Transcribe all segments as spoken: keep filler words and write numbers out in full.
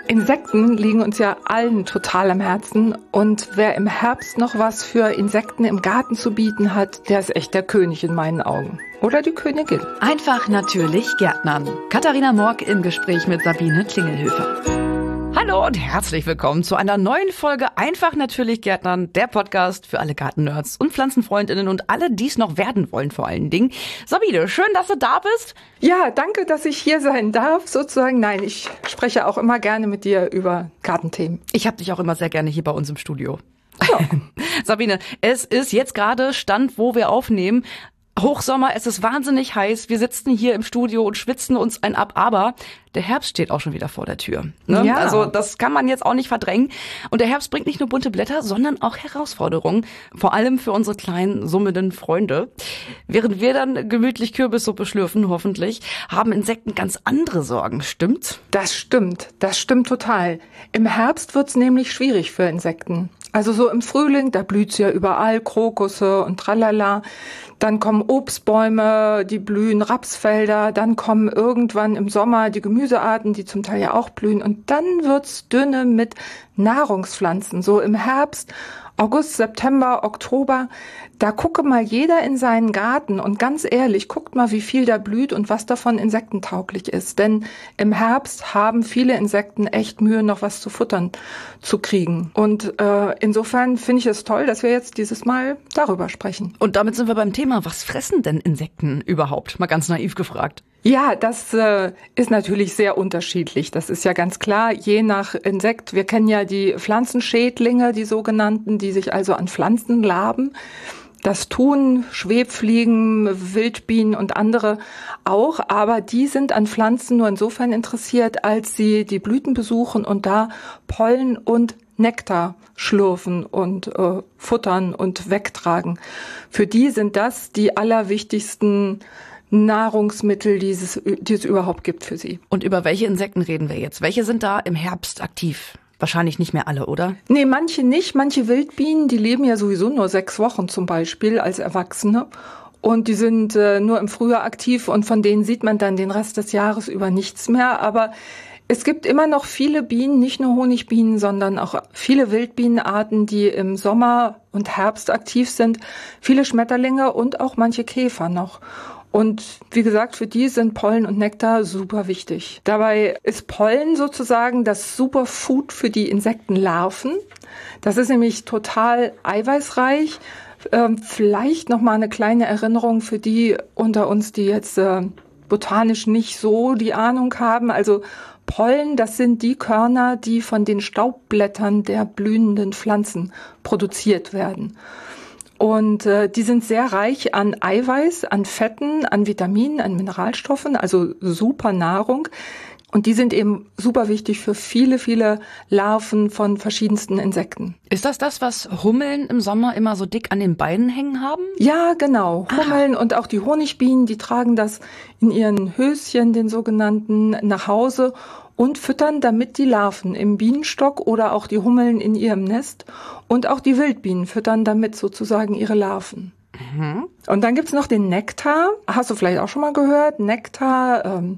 Insekten liegen uns ja allen total am Herzen und wer im Herbst noch was für Insekten im Garten zu bieten hat, der ist echt der König in meinen Augen. Oder die Königin. Einfach natürlich Gärtnern. Katharina Morck im Gespräch mit Sabine Klingelhöfer. Hallo und herzlich willkommen zu einer neuen Folge Einfach natürlich Gärtnern, der Podcast für alle Gartennerds und Pflanzenfreundinnen und alle, die es noch werden wollen vor allen Dingen. Sabine, schön, dass du da bist. Ja, danke, dass ich hier sein darf, sozusagen. Nein, ich spreche auch immer gerne mit dir über Gartenthemen. Ich habe dich auch immer sehr gerne hier bei uns im Studio. Ja. Sabine, es ist jetzt gerade Stand, wo wir aufnehmen. Hochsommer, es ist wahnsinnig heiß. Wir sitzen hier im Studio und schwitzen uns ein ab, aber der Herbst steht auch schon wieder vor der Tür. Ne? Ja. Also das kann man jetzt auch nicht verdrängen. Und der Herbst bringt nicht nur bunte Blätter, sondern auch Herausforderungen. Vor allem für unsere kleinen, summenden Freunde. Während wir dann gemütlich Kürbissuppe schlürfen, hoffentlich, haben Insekten ganz andere Sorgen. Stimmt? Das stimmt. Das stimmt total. Im Herbst wird's nämlich schwierig für Insekten. Also so im Frühling, da blüht's ja überall, Krokusse und tralala. Dann kommen Obstbäume, die blühen, Rapsfelder. Dann kommen irgendwann im Sommer die Gemüsearten, die zum Teil ja auch blühen. Und dann wird's dünne mit Nahrungspflanzen. So im Herbst, August, September, Oktober, da gucke mal jeder in seinen Garten und ganz ehrlich, guckt mal, wie viel da blüht und was davon insektentauglich ist. Denn im Herbst haben viele Insekten echt Mühe, noch was zu futtern zu kriegen. Und äh, insofern finde ich es toll, dass wir jetzt dieses Mal darüber sprechen. Und damit sind wir beim Thema, was fressen denn Insekten überhaupt? Mal ganz naiv gefragt. Ja, das äh, ist natürlich sehr unterschiedlich. Das ist ja ganz klar, je nach Insekt. Wir kennen ja die Pflanzenschädlinge, die sogenannten, die sich also an Pflanzen laben. Das tun Schwebfliegen, Wildbienen und andere auch, aber die sind an Pflanzen nur insofern interessiert, als sie die Blüten besuchen und da Pollen und Nektar schlürfen und äh, futtern und wegtragen. Für die sind das die allerwichtigsten Nahrungsmittel, die es, die es überhaupt gibt für sie. Und über welche Insekten reden wir jetzt? Welche sind da im Herbst aktiv? Wahrscheinlich nicht mehr alle, oder? Nee, manche nicht. Manche Wildbienen, die leben ja sowieso nur sechs Wochen zum Beispiel als Erwachsene. Und die sind äh, nur im Frühjahr aktiv und von denen sieht man dann den Rest des Jahres über nichts mehr. Aber es gibt immer noch viele Bienen, nicht nur Honigbienen, sondern auch viele Wildbienenarten, die im Sommer und Herbst aktiv sind. Viele Schmetterlinge und auch manche Käfer noch. Und wie gesagt, für die sind Pollen und Nektar super wichtig. Dabei ist Pollen sozusagen das Superfood für die Insektenlarven. Das ist nämlich total eiweißreich. Ähm, vielleicht noch mal eine kleine Erinnerung für die unter uns, die jetzt äh, botanisch nicht so die Ahnung haben. Also Pollen, das sind die Körner, die von den Staubblättern der blühenden Pflanzen produziert werden. Und äh, die sind sehr reich an Eiweiß, an Fetten, an Vitaminen, an Mineralstoffen, also super Nahrung. Und die sind eben super wichtig für viele, viele Larven von verschiedensten Insekten. Ist das das, was Hummeln im Sommer immer so dick an den Beinen hängen haben? Ja, genau. Hummeln und auch die Honigbienen, die tragen das in ihren Höschen, den sogenannten, nach Hause und füttern damit die Larven im Bienenstock oder auch die Hummeln in ihrem Nest. Und auch die Wildbienen füttern damit sozusagen ihre Larven. Mhm. Und dann gibt's noch den Nektar. Hast du vielleicht auch schon mal gehört? Nektar, ähm,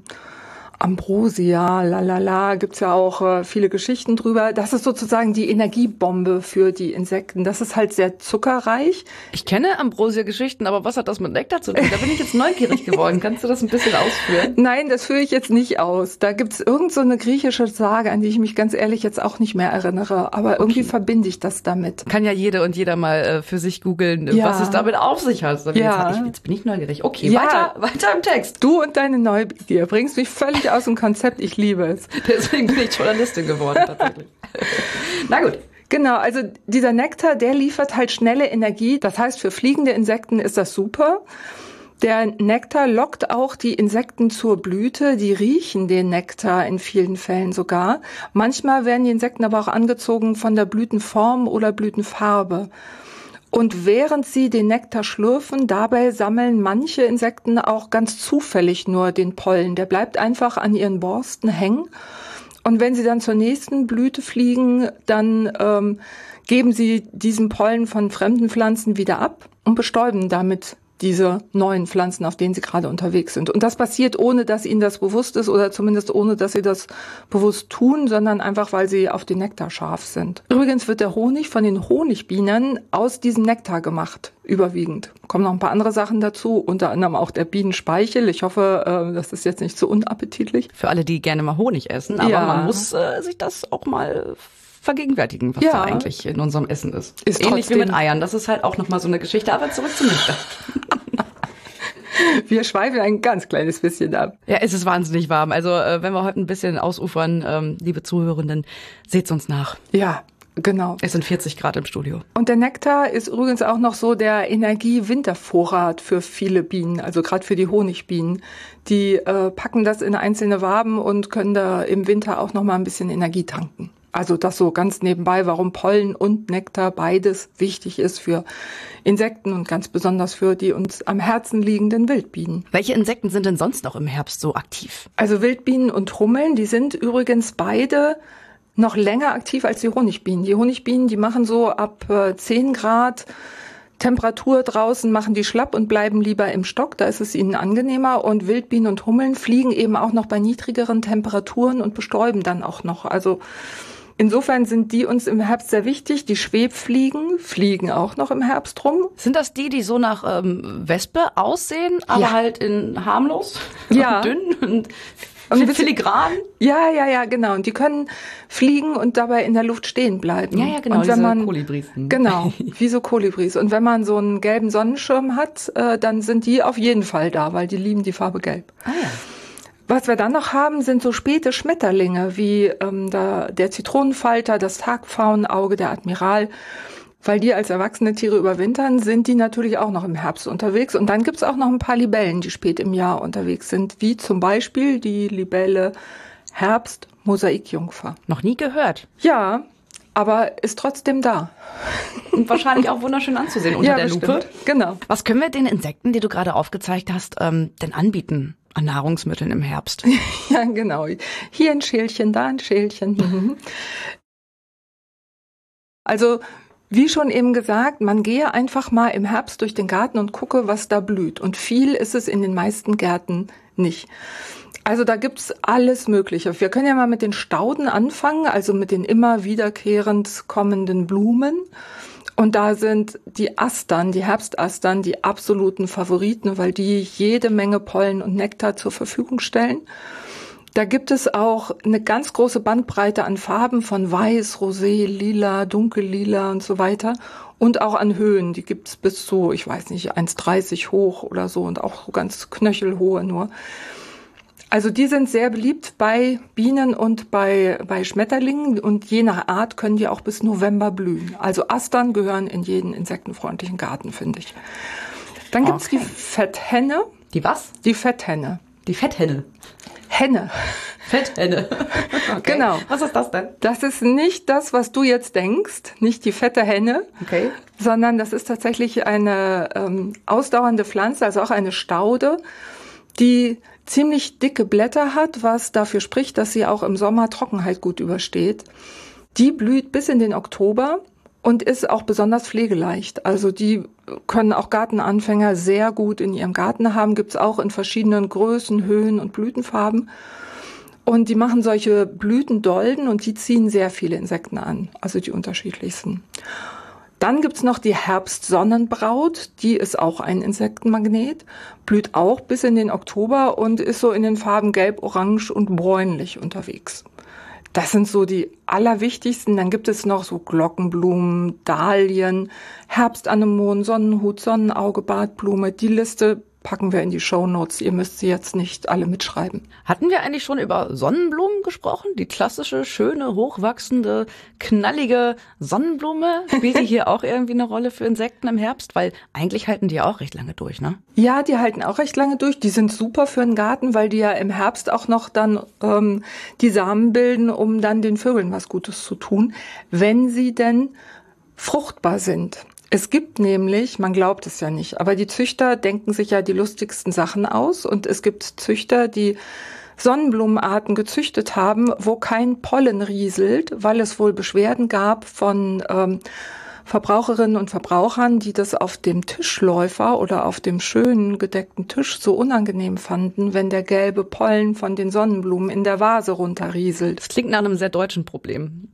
Ambrosia, lalala, gibt's ja auch äh, viele Geschichten drüber. Das ist sozusagen die Energiebombe für die Insekten. Das ist halt sehr zuckerreich. Ich kenne Ambrosia-Geschichten, aber was hat das mit Nektar zu tun? Da bin ich jetzt neugierig geworden. Kannst du das ein bisschen ausführen? Nein, das führe ich jetzt nicht aus. Da gibt's irgend so eine griechische Sage, an die ich mich ganz ehrlich jetzt auch nicht mehr erinnere. Aber irgendwie okay. verbinde ich das damit. Kann ja jede und jeder mal äh, für sich googeln, ja. was es damit auf sich hat. Ja. Jetzt, ich, jetzt bin ich neugierig. Okay, ja. weiter, weiter im Text. Du und deine Neugier bringst mich völlig aus dem Konzept, ich liebe es. Deswegen bin ich Journalistin geworden, tatsächlich. Na gut. Genau, also dieser Nektar, der liefert halt schnelle Energie. Das heißt, für fliegende Insekten ist das super. Der Nektar lockt auch die Insekten zur Blüte. Die riechen den Nektar in vielen Fällen sogar. Manchmal werden die Insekten aber auch angezogen von der Blütenform oder Blütenfarbe. Und während sie den Nektar schlürfen, dabei sammeln manche Insekten auch ganz zufällig nur den Pollen. Der bleibt einfach an ihren Borsten hängen. Und wenn sie dann zur nächsten Blüte fliegen, dann ähm, geben sie diesen Pollen von fremden Pflanzen wieder ab und bestäuben damit diese neuen Pflanzen, auf denen sie gerade unterwegs sind. Und das passiert, ohne dass ihnen das bewusst ist oder zumindest ohne, dass sie das bewusst tun, sondern einfach, weil sie auf den Nektar scharf sind. Übrigens wird der Honig von den Honigbienen aus diesem Nektar gemacht, überwiegend. Kommen noch ein paar andere Sachen dazu, unter anderem auch der Bienenspeichel. Ich hoffe, das ist jetzt nicht zu unappetitlich. Für alle, die gerne mal Honig essen, aber ja. man muss äh, sich das auch mal vergegenwärtigen, was ja. da eigentlich in unserem Essen ist. ist Ähnlich wie mit Eiern, das ist halt auch nochmal so eine Geschichte, aber zurück zum Nektar. Wir schweifen ein ganz kleines bisschen ab. Ja, es ist wahnsinnig warm. Also äh, wenn wir heute ein bisschen ausufern, ähm, liebe Zuhörenden, seht's uns nach. Ja, genau. Es sind vierzig Grad im Studio. Und der Nektar ist übrigens auch noch so der Energie-Wintervorrat für viele Bienen, also gerade für die Honigbienen. Die äh, packen das in einzelne Waben und können da im Winter auch noch mal ein bisschen Energie tanken. Also das so ganz nebenbei, warum Pollen und Nektar beides wichtig ist für Insekten und ganz besonders für die uns am Herzen liegenden Wildbienen. Welche Insekten sind denn sonst noch im Herbst so aktiv? Also Wildbienen und Hummeln, die sind übrigens beide noch länger aktiv als die Honigbienen. Die Honigbienen, die machen so ab äh, zehn Grad Temperatur draußen, machen die schlapp und bleiben lieber im Stock. Da ist es ihnen angenehmer. Und Wildbienen und Hummeln fliegen eben auch noch bei niedrigeren Temperaturen und bestäuben dann auch noch. Also insofern sind die uns im Herbst sehr wichtig. Die Schwebfliegen fliegen auch noch im Herbst rum. Sind das die, die so nach ähm, Wespe aussehen, aber ja. halt in harmlos, ja. und dünn und Und filigran? Ja, ja, ja, genau. Und die können fliegen und dabei in der Luft stehen bleiben. Ja, ja, genau. Und wenn diese man, Kolibris. Genau, wie so Kolibris. Und wenn man so einen gelben Sonnenschirm hat, äh, dann sind die auf jeden Fall da, weil die lieben die Farbe gelb. Ah ja. Was wir dann noch haben, sind so späte Schmetterlinge, wie ähm, da, der Zitronenfalter, das Tagpfauenauge, der Admiral. Weil die als erwachsene Tiere überwintern, sind die natürlich auch noch im Herbst unterwegs. Und dann gibt's auch noch ein paar Libellen, die spät im Jahr unterwegs sind, wie zum Beispiel die Libelle Herbst-Mosaikjungfer. Noch nie gehört. Ja, aber ist trotzdem da. Und wahrscheinlich auch wunderschön anzusehen unter ja, der bestimmt. Lupe. Genau. Was können wir den Insekten, die du gerade aufgezeigt hast, ähm, denn anbieten an Nahrungsmitteln im Herbst? Ja, genau. Hier ein Schälchen, da ein Schälchen. Also, wie schon eben gesagt, man gehe einfach mal im Herbst durch den Garten und gucke, was da blüht. Und viel ist es in den meisten Gärten nicht. Also da gibt's alles Mögliche. Wir können ja mal mit den Stauden anfangen, also mit den immer wiederkehrend kommenden Blumen. Und da sind die Astern, die Herbstastern, die absoluten Favoriten, weil die jede Menge Pollen und Nektar zur Verfügung stellen. Da gibt es auch eine ganz große Bandbreite an Farben von Weiß, Rosé, Lila, Dunkellila und so weiter. Und auch an Höhen. Die gibt's bis zu, ich weiß nicht, eins Komma dreißig hoch oder so und auch so ganz knöchelhohe nur. Also die sind sehr beliebt bei Bienen und bei, bei Schmetterlingen. Und je nach Art können die auch bis November blühen. Also Astern gehören in jeden insektenfreundlichen Garten, finde ich. Dann gibt's okay. die Fetthenne. Die was? Die Fetthenne. Die Fetthenne. Henne. Fetthenne. Okay. Genau. Was ist das denn? Das ist nicht das, was du jetzt denkst, nicht die fette Henne, okay. sondern das ist tatsächlich eine ähm, ausdauernde Pflanze, also auch eine Staude, die ziemlich dicke Blätter hat, was dafür spricht, dass sie auch im Sommer Trockenheit gut übersteht. Die blüht bis in den Oktober und ist auch besonders pflegeleicht. Also die können auch Gartenanfänger sehr gut in ihrem Garten haben. Gibt's auch in verschiedenen Größen, Höhen und Blütenfarben. Und die machen solche Blütendolden und die ziehen sehr viele Insekten an, also die unterschiedlichsten. Dann gibt's noch die Herbstsonnenbraut, die ist auch ein Insektenmagnet, blüht auch bis in den Oktober und ist so in den Farben gelb, orange und bräunlich unterwegs. Das sind so die allerwichtigsten. Dann gibt es noch so Glockenblumen, Dahlien, Herbstanemonen, Sonnenhut, Sonnenauge, Bartblume. Die Liste packen wir in die Shownotes. Ihr müsst sie jetzt nicht alle mitschreiben. Hatten wir eigentlich schon über Sonnenblumen gesprochen? Die klassische, schöne, hochwachsende, knallige Sonnenblume? Spielt die hier auch irgendwie eine Rolle für Insekten im Herbst? Weil eigentlich halten die ja auch recht lange durch, ne? Ja, die halten auch recht lange durch. Die sind super für einen Garten, weil die ja im Herbst auch noch dann ähm, die Samen bilden, um dann den Vögeln was Gutes zu tun, wenn sie denn fruchtbar sind. Es gibt nämlich, man glaubt es ja nicht, aber die Züchter denken sich ja die lustigsten Sachen aus und es gibt Züchter, die Sonnenblumenarten gezüchtet haben, wo kein Pollen rieselt, weil es wohl Beschwerden gab von ähm, Verbraucherinnen und Verbrauchern, die das auf dem Tischläufer oder auf dem schönen gedeckten Tisch so unangenehm fanden, wenn der gelbe Pollen von den Sonnenblumen in der Vase runterrieselt. Das klingt nach einem sehr deutschen Problem.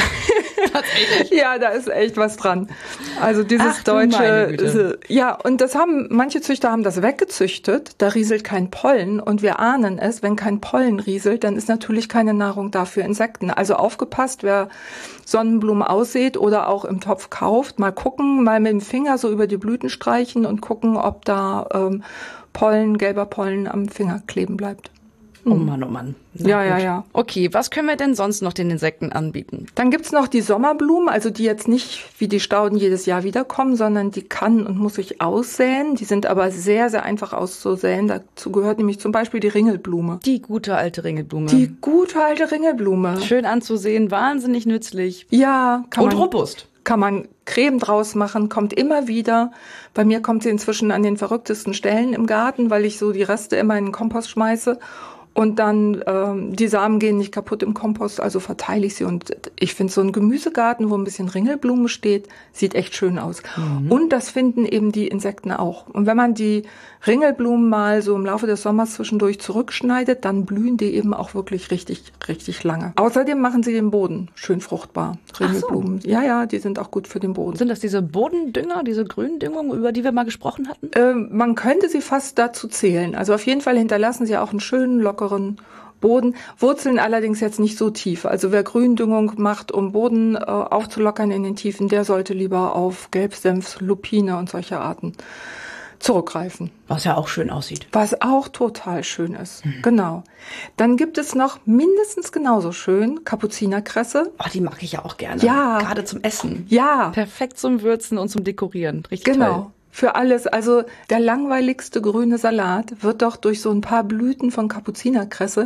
Tatsächlich. Ja, da ist echt was dran. Also dieses Ach, du deutsche, meine Güte. ja, und das haben, manche Züchter haben das weggezüchtet, da rieselt kein Pollen und wir ahnen es, wenn kein Pollen rieselt, dann ist natürlich keine Nahrung da für Insekten. Also aufgepasst, wer Sonnenblumen aussät oder auch im Topf kauft, mal gucken, mal mit dem Finger so über die Blüten streichen und gucken, ob da ähm, Pollen, gelber Pollen am Finger kleben bleibt. Oh Mann, oh Mann. Na ja, gut. ja, ja. Okay, was können wir denn sonst noch den Insekten anbieten? Dann gibt's noch die Sommerblumen, also die jetzt nicht wie die Stauden jedes Jahr wiederkommen, sondern die kann und muss sich aussäen. Die sind aber sehr, sehr einfach auszusäen. Dazu gehört nämlich zum Beispiel die Ringelblume. Die gute alte Ringelblume. Die gute alte Ringelblume. Schön anzusehen, wahnsinnig nützlich. Ja, kann Und man, robust. Kann man Creme draus machen, kommt immer wieder. Bei mir kommt sie inzwischen an den verrücktesten Stellen im Garten, weil ich so die Reste immer in den Kompost schmeiße. Und dann, ähm, die Samen gehen nicht kaputt im Kompost, also verteile ich sie. Und ich finde, so ein Gemüsegarten, wo ein bisschen Ringelblume steht, sieht echt schön aus. Mhm. Und das finden eben die Insekten auch. Und wenn man die Ringelblumen mal so im Laufe des Sommers zwischendurch zurückschneidet, dann blühen die eben auch wirklich richtig, richtig lange. Außerdem machen sie den Boden schön fruchtbar. Ringelblumen. Ach so. Ja, ja, die sind auch gut für den Boden. Sind das diese Bodendünger, diese Gründüngung, über die wir mal gesprochen hatten? Ähm, man könnte sie fast dazu zählen. Also auf jeden Fall hinterlassen sie auch einen schönen, lockeren Boden. Wurzeln allerdings jetzt nicht so tief. Also wer Gründüngung macht, um Boden äh, aufzulockern in den Tiefen, der sollte lieber auf Gelbsenf, Lupine und solche Arten zurückgreifen. Was ja auch schön aussieht. Was auch total schön ist. Mhm. Genau. Dann gibt es noch mindestens genauso schön Kapuzinerkresse. Oh, die mag ich ja auch gerne. Ja. Gerade zum Essen. Ja. Perfekt zum Würzen und zum Dekorieren. Richtig genau. toll. Für alles. Also der langweiligste grüne Salat wird doch durch so ein paar Blüten von Kapuzinerkresse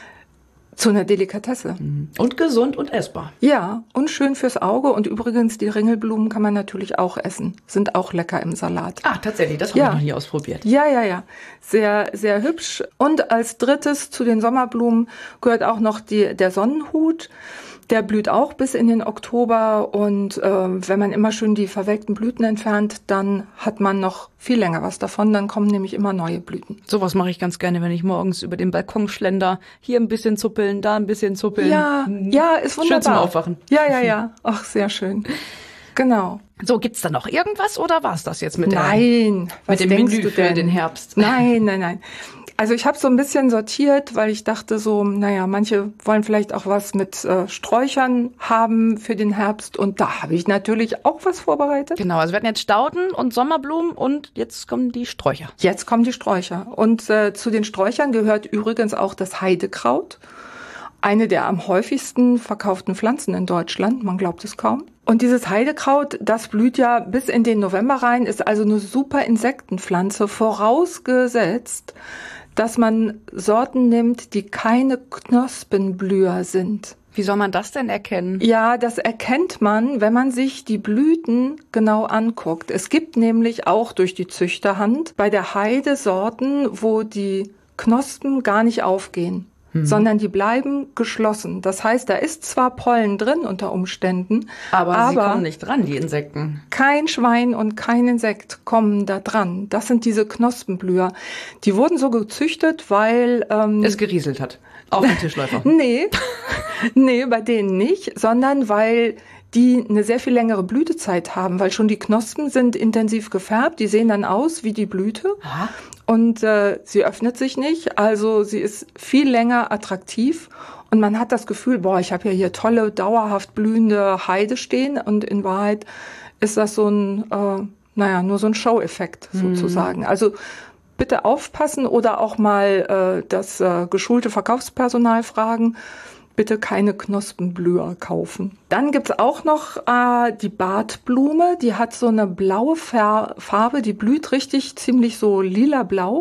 zu einer Delikatesse. Und gesund und essbar. Ja, und schön fürs Auge. Und übrigens, die Ringelblumen kann man natürlich auch essen. Sind auch lecker im Salat. Ah, tatsächlich, das habe ja. ich noch nie ausprobiert. Ja, ja, ja. Sehr, sehr hübsch. Und als drittes zu den Sommerblumen gehört auch noch die, der Sonnenhut. Der blüht auch bis in den Oktober und äh, wenn man immer schön die verwelkten Blüten entfernt, dann hat man noch viel länger was davon. Dann kommen nämlich immer neue Blüten. Sowas mache ich ganz gerne, wenn ich morgens über den Balkon schlender. Hier ein bisschen zuppeln, da ein bisschen zuppeln. Ja, ja, ist wunderbar. Schön zum Aufwachen. Ja, ja, ja. Ach, sehr schön. Genau. So, gibt's da noch irgendwas oder war's das jetzt mit, nein, der, mit dem Menü für den Herbst? Nein, nein, nein. Also ich habe so ein bisschen sortiert, weil ich dachte so, naja, manche wollen vielleicht auch was mit äh, Sträuchern haben für den Herbst. Und da habe ich natürlich auch was vorbereitet. Genau, also wir hatten jetzt Stauden und Sommerblumen und jetzt kommen die Sträucher. Jetzt kommen die Sträucher. Und äh, zu den Sträuchern gehört übrigens auch das Heidekraut. Eine der am häufigsten verkauften Pflanzen in Deutschland, man glaubt es kaum. Und dieses Heidekraut, das blüht ja bis in den November rein, ist also eine super Insektenpflanze, vorausgesetzt, dass man Sorten nimmt, die keine Knospenblüher sind. Wie soll man das denn erkennen? Ja, das erkennt man, wenn man sich die Blüten genau anguckt. Es gibt nämlich auch durch die Züchterhand bei der Heide Sorten, wo die Knospen gar nicht aufgehen. Hm. Sondern die bleiben geschlossen. Das heißt, da ist zwar Pollen drin unter Umständen, aber, aber sie kommen nicht dran, die Insekten. Kein Schwein und kein Insekt kommen da dran. Das sind diese Knospenblüher. Die wurden so gezüchtet, weil ähm, es gerieselt hat. Auf den Tischläufer. nee, nee, bei denen nicht, sondern weil die eine sehr viel längere Blütezeit haben, weil schon die Knospen sind intensiv gefärbt, die sehen dann aus wie die Blüte. Aha. Und äh, sie öffnet sich nicht, also sie ist viel länger attraktiv und man hat das Gefühl, boah, ich habe ja hier tolle, dauerhaft blühende Heide stehen und in Wahrheit ist das so ein, äh, naja, nur so ein Show-Effekt sozusagen. Mhm. Also bitte aufpassen oder auch mal äh, das äh, geschulte Verkaufspersonal fragen, bitte keine Knospenblüher kaufen. Dann gibt's auch noch äh, die Bartblume, die hat so eine blaue Farbe, die blüht richtig ziemlich so lila-blau.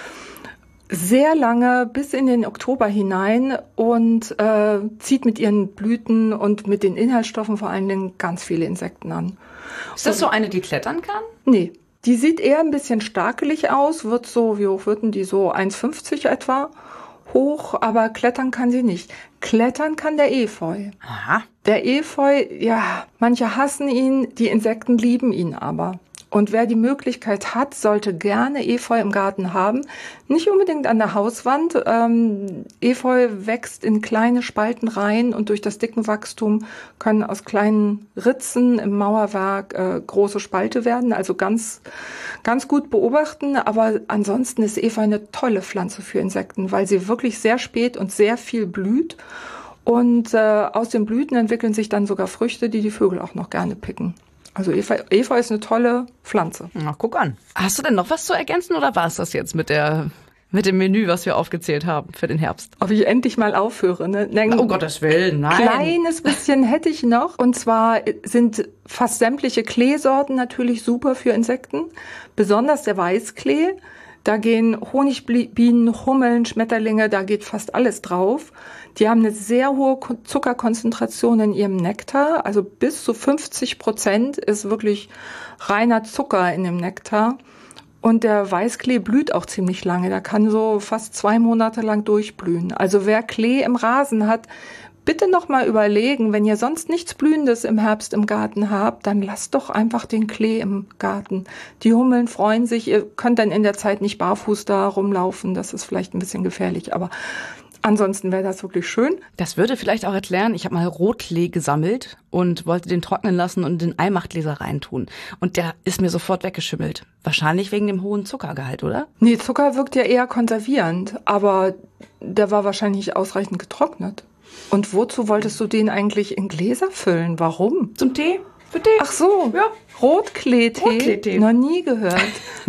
Sehr lange bis in den Oktober hinein und äh, zieht mit ihren Blüten und mit den Inhaltsstoffen vor allen Dingen ganz viele Insekten an. Ist das so eine, die klettern kann? Nee, die sieht eher ein bisschen stakelig aus, wird so, wie hoch wird denn die, so eins Komma fünfzig etwa. hoch, aber klettern kann sie nicht. Klettern kann der Efeu. Aha. Der Efeu, ja, manche hassen ihn, die Insekten lieben ihn aber. Und wer die Möglichkeit hat, sollte gerne Efeu im Garten haben. Nicht unbedingt an der Hauswand. Ähm, Efeu wächst in kleine Spalten rein und durch das Dickenwachstum können aus kleinen Ritzen im Mauerwerk äh, große Spalte werden. Also ganz, ganz gut beobachten. Aber ansonsten ist Efeu eine tolle Pflanze für Insekten, weil sie wirklich sehr spät und sehr viel blüht. Und äh, aus den Blüten entwickeln sich dann sogar Früchte, die die Vögel auch noch gerne picken. Also Efeu, Efeu ist eine tolle Pflanze. Na, guck an. Hast du denn noch was zu ergänzen oder war es das jetzt mit der mit dem Menü, was wir aufgezählt haben für den Herbst? Ob ich endlich mal aufhöre, ne? Nein, oh Gottes Willen, nein. Kleines bisschen hätte ich noch. Und zwar sind fast sämtliche Kleesorten natürlich super für Insekten. Besonders der Weißklee. Da gehen Honigbienen, Hummeln, Schmetterlinge, da geht fast alles drauf. Die haben eine sehr hohe Zuckerkonzentration in ihrem Nektar. Also bis zu fünfzig Prozent ist wirklich reiner Zucker in dem Nektar. Und der Weißklee blüht auch ziemlich lange. Der kann so fast zwei Monate lang durchblühen. Also wer Klee im Rasen hat, bitte noch mal überlegen, wenn ihr sonst nichts Blühendes im Herbst im Garten habt, dann lasst doch einfach den Klee im Garten. Die Hummeln freuen sich. Ihr könnt dann in der Zeit nicht barfuß da rumlaufen. Das ist vielleicht ein bisschen gefährlich, aber ansonsten wäre das wirklich schön. Das würde vielleicht auch erklären, ich habe mal Rotklee gesammelt und wollte den trocknen lassen und in den Eimachtgläser reintun. Und der ist mir sofort weggeschimmelt. Wahrscheinlich wegen dem hohen Zuckergehalt, oder? Nee, Zucker wirkt ja eher konservierend, aber der war wahrscheinlich ausreichend getrocknet. Und wozu wolltest du den eigentlich in Gläser füllen? Warum? Zum Tee? Für Tee? Ach so, ja. Rotkleetee. Rotkleetee. Noch nie gehört.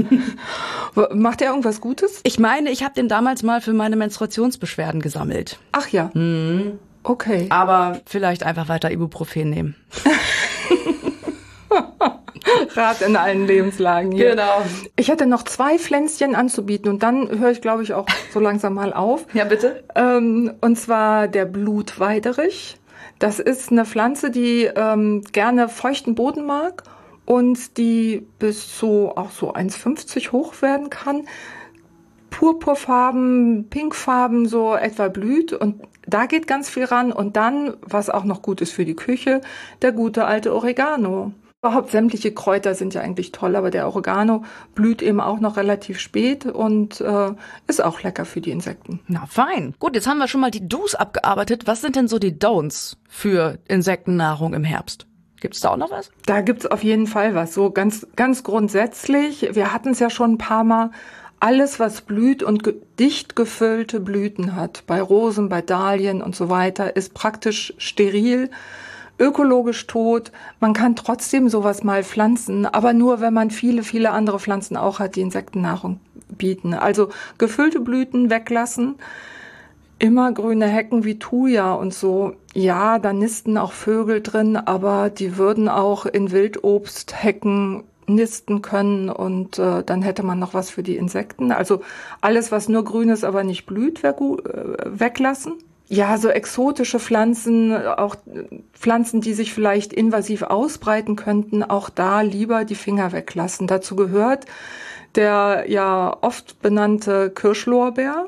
Macht der irgendwas Gutes? Ich meine, ich habe den damals mal für meine Menstruationsbeschwerden gesammelt. Ach ja. Hm. Okay. Aber vielleicht einfach weiter Ibuprofen nehmen. Rat in allen Lebenslagen hier. Genau. Ich hätte noch zwei Pflänzchen anzubieten und dann höre ich, glaube ich, auch so langsam mal auf. Ja, bitte. Ähm, und zwar der Blutweiderich. Das ist eine Pflanze, die ähm, gerne feuchten Boden mag und die bis zu auch so eins fünfzig hoch werden kann. Purpurfarben, Pinkfarben so etwa blüht und da geht ganz viel ran. Und dann, was auch noch gut ist für die Küche, der gute alte Oregano. Überhaupt sämtliche Kräuter sind ja eigentlich toll, aber der Oregano blüht eben auch noch relativ spät und äh, ist auch lecker für die Insekten. Na fein. Gut, jetzt haben wir schon mal die Do's abgearbeitet. Was sind denn so die Don'ts für Insektennahrung im Herbst? Gibt's da auch noch was? Da gibt's auf jeden Fall was. So ganz, ganz grundsätzlich, wir hatten es ja schon ein paar Mal, alles, was blüht und ge- dicht gefüllte Blüten hat, bei Rosen, bei Dahlien und so weiter, ist praktisch steril. Ökologisch tot. Man kann trotzdem sowas mal pflanzen, aber nur, wenn man viele, viele andere Pflanzen auch hat, die Insektennahrung bieten. Also gefüllte Blüten weglassen, immer grüne Hecken wie Thuja und so. Ja, da nisten auch Vögel drin, aber die würden auch in Wildobsthecken nisten können und äh, dann hätte man noch was für die Insekten. Also alles, was nur grün ist, aber nicht blüht, wär gut, äh, weglassen. Ja, so exotische Pflanzen, auch Pflanzen, die sich vielleicht invasiv ausbreiten könnten, auch da lieber die Finger weglassen. Dazu gehört der ja oft benannte Kirschlorbeer.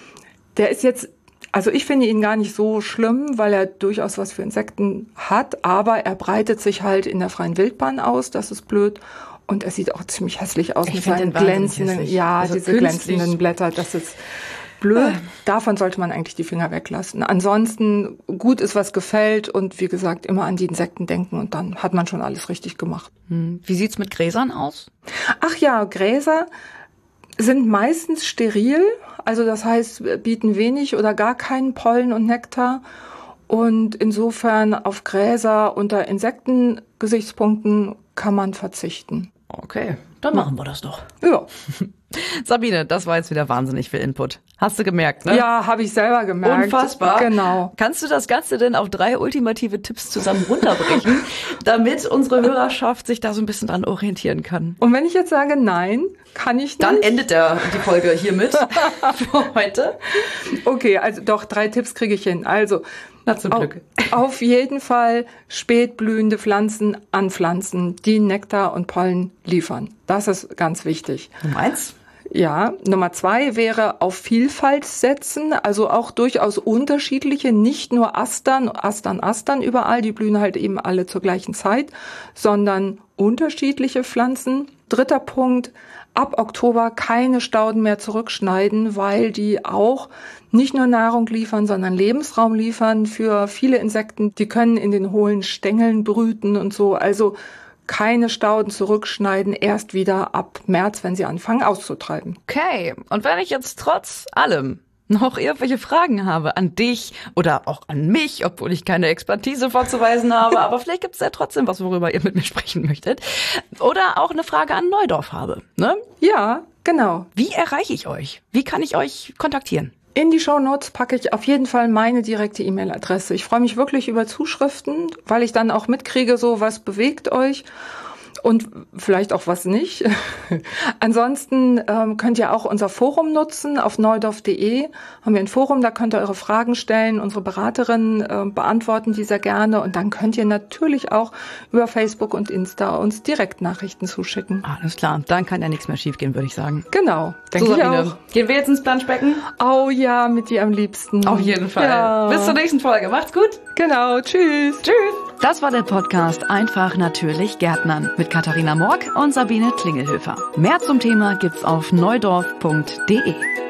Der ist jetzt, also ich finde ihn gar nicht so schlimm, weil er durchaus was für Insekten hat, aber er breitet sich halt in der freien Wildbahn aus, das ist blöd. Und er sieht auch ziemlich hässlich aus ich mit seinen glänzenden, ja, also diese künstlich. glänzenden Blätter, das ist blöd. Davon sollte man eigentlich die Finger weglassen. Ansonsten gut ist, was gefällt und wie gesagt, immer an die Insekten denken und dann hat man schon alles richtig gemacht. Hm. Wie sieht's mit Gräsern aus? Ach ja, Gräser sind meistens steril, also das heißt, bieten wenig oder gar keinen Pollen und Nektar. Und insofern auf Gräser unter Insektengesichtspunkten kann man verzichten. Okay, dann machen wir das doch. Ja. Sabine, das war jetzt wieder wahnsinnig viel Input. Hast du gemerkt, ne? Ja, habe ich selber gemerkt. Unfassbar. Genau. Kannst du das Ganze denn auf drei ultimative Tipps zusammen runterbrechen, damit unsere Hörerschaft sich da so ein bisschen dran orientieren kann? Und wenn ich jetzt sage nein, kann ich nicht? Dann endet der, die Folge hiermit für heute. Okay, also doch, drei Tipps kriege ich hin. Also, na zum Glück. Auf, auf jeden Fall spätblühende Pflanzen anpflanzen, die Nektar und Pollen liefern. Das ist ganz wichtig. Nummer eins? Ja, Nummer zwei wäre auf Vielfalt setzen, also auch durchaus unterschiedliche, nicht nur Astern, Astern, Astern überall, die blühen halt eben alle zur gleichen Zeit, sondern unterschiedliche Pflanzen. Dritter Punkt, ab Oktober keine Stauden mehr zurückschneiden, weil die auch nicht nur Nahrung liefern, sondern Lebensraum liefern für viele Insekten. Die können in den hohlen Stängeln brüten und so, also keine Stauden zurückschneiden, erst wieder ab März, wenn sie anfangen auszutreiben. Okay, und wenn ich jetzt trotz allem noch irgendwelche Fragen habe an dich oder auch an mich, obwohl ich keine Expertise vorzuweisen habe, aber vielleicht gibt es ja trotzdem was, worüber ihr mit mir sprechen möchtet. Oder auch eine Frage an Neudorf habe, ne? Ja, genau. Wie erreiche ich euch? Wie kann ich euch kontaktieren? In die Shownotes packe ich auf jeden Fall meine direkte E-Mail-Adresse. Ich freue mich wirklich über Zuschriften, weil ich dann auch mitkriege, so was bewegt euch und vielleicht auch was nicht. Ansonsten ähm, könnt ihr auch unser Forum nutzen. Auf neudorf punkt de haben wir ein Forum, da könnt ihr eure Fragen stellen. Unsere Beraterinnen äh, beantworten die sehr gerne. Und dann könnt ihr natürlich auch über Facebook und Insta uns direkt Nachrichten zuschicken. Alles klar, dann kann ja nichts mehr schiefgehen, würde ich sagen. Genau, denke so, ich Sabine, auch. Gehen wir jetzt ins Planschbecken? Oh ja, mit dir am liebsten. Auf jeden Fall. Ja. Bis zur nächsten Folge. Macht's gut. Genau, tschüss. Tschüss. Das war der Podcast Einfach natürlich Gärtnern mit Katharina Morck und Sabine Klingelhöfer. Mehr zum Thema gibt's auf neudorf punkt de.